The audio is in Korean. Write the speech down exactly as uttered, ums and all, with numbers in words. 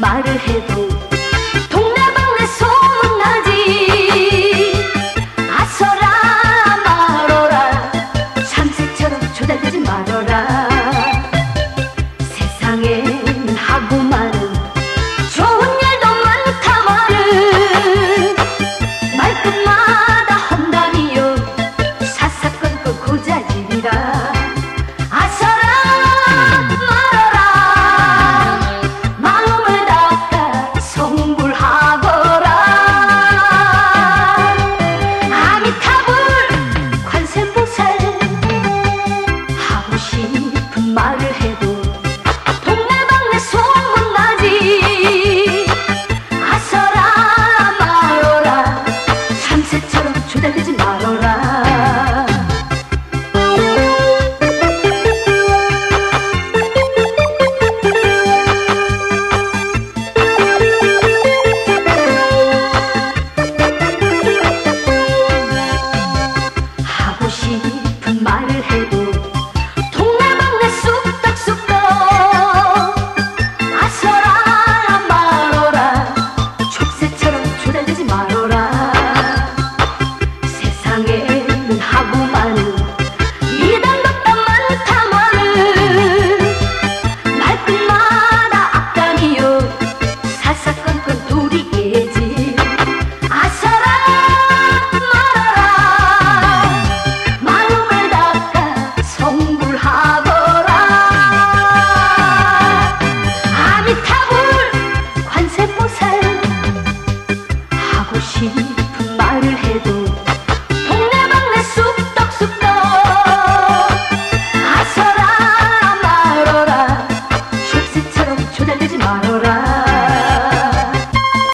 말을 해도 동네방네 소문나지. 아서라 말어라 참새처럼 조달되지 말어라. 세상엔 하고 많은 좋은 일도 많다마는 말끝마다 험담이요 사사건건 고자질이라. 아서라 말어라 마음을 닦아 성불하거라. 아미타불 관세음보살 하고 싶은 말을 해도 동네방네 소문나지. 아서라 말어라 참새처럼 조달되지 말어라. 하고 싶은 말을 해도 동네방네 쑥덕쑥덕. 아서라 말어라 촉새처럼 조달되지 말어라. 세상에는 하고 많은 미담덕담 많다마는 말끝마다 악담이요 사사건건 도리개지. 아서라 말어라 마음을 닦아 성불하거라. 아미타불 관세음보살 하고 싶은 말을 해도